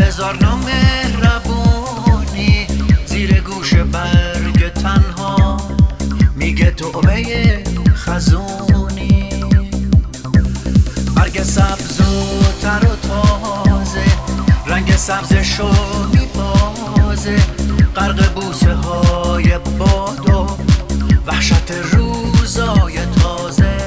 هزار نامهربونی زیر گوش برگ تنها میگه توبه خزونی. برگ سبز و تر و تازه رنگ سبزشو میبازه، غرق بوسه های باد و وحشت روزای تازه.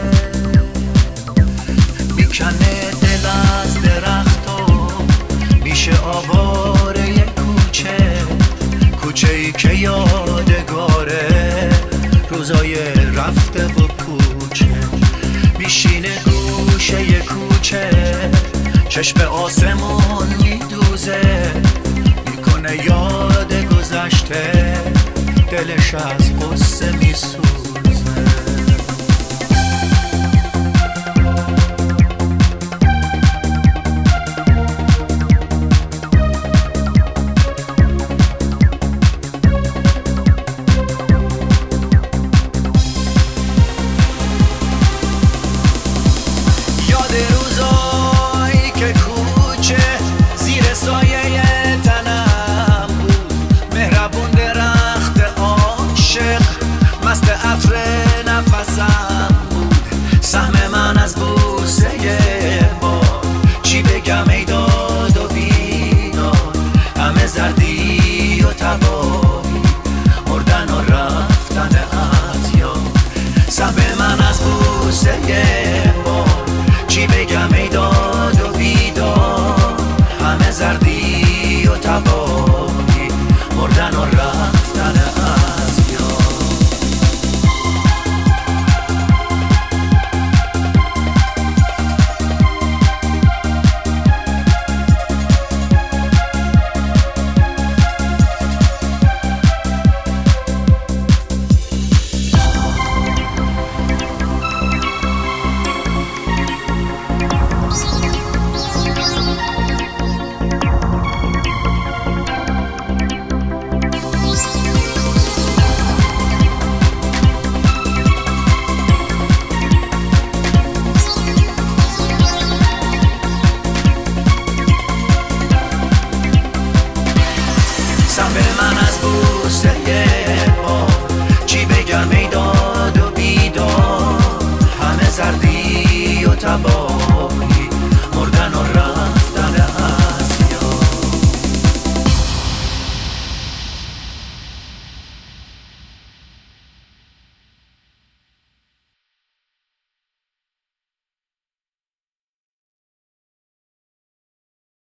میکنه دل از درخت و میشه آواره کوچه، کوچه ای که یادگاره روزای رفته و پوچه. میشینه گوشه کوچه چشم آسمون میدوزه، میکنه یاد گذشته دلش از قصه میسوزه.